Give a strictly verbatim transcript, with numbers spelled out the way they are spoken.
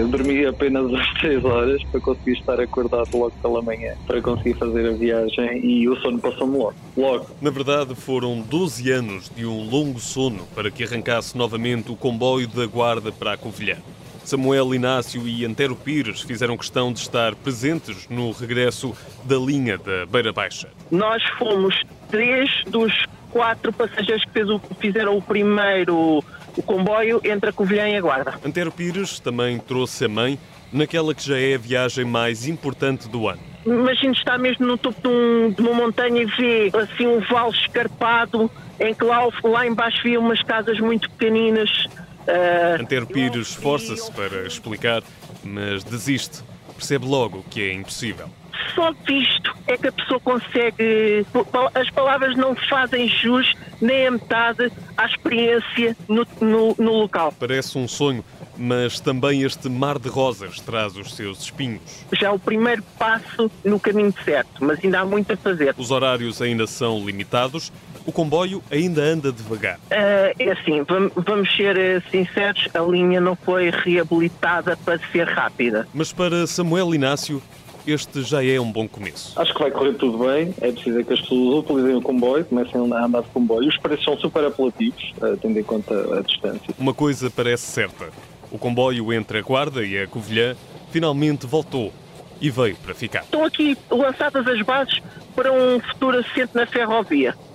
dormi apenas às três horas para conseguir estar acordado logo pela manhã, para conseguir fazer a viagem, e o sono passou-me logo. logo. Na verdade, foram doze anos de um longo sono para que arrancasse novamente o comboio da Guarda para a Covilhã. Samuel Inácio e Antero Pires fizeram questão de estar presentes no regresso da linha da Beira Baixa. Nós fomos três dos quatro passageiros que fez o, fizeram o primeiro o comboio entre a Covilhã e a Guarda. Antero Pires também trouxe a mãe naquela que já é a viagem mais importante do ano. Imagino estar mesmo no topo de, um, de uma montanha e ver assim um vale escarpado em que lá, lá embaixo havia umas casas muito pequeninas. Uh, Antero Pires esforça-se para explicar, mas desiste. Percebe logo que é impossível. Só visto é que a pessoa consegue... As palavras não fazem jus nem a metade à experiência no, no, no local. Parece um sonho, mas também este mar de rosas traz os seus espinhos. Já é o primeiro passo no caminho certo, mas ainda há muito a fazer. Os horários ainda são limitados. O comboio ainda anda devagar. Uh, é assim, vamos, vamos ser sinceros, a linha não foi reabilitada para ser rápida. Mas para Samuel Inácio, este já é um bom começo. Acho que vai correr tudo bem. É preciso que as pessoas utilizem o comboio, comecem a andar de comboio. Os preços são super apelativos, tendo em conta a distância. Uma coisa parece certa. O comboio entre a Guarda e a Covilhã finalmente voltou e veio para ficar. Estão aqui lançadas as bases para um futuro assento na ferrovia.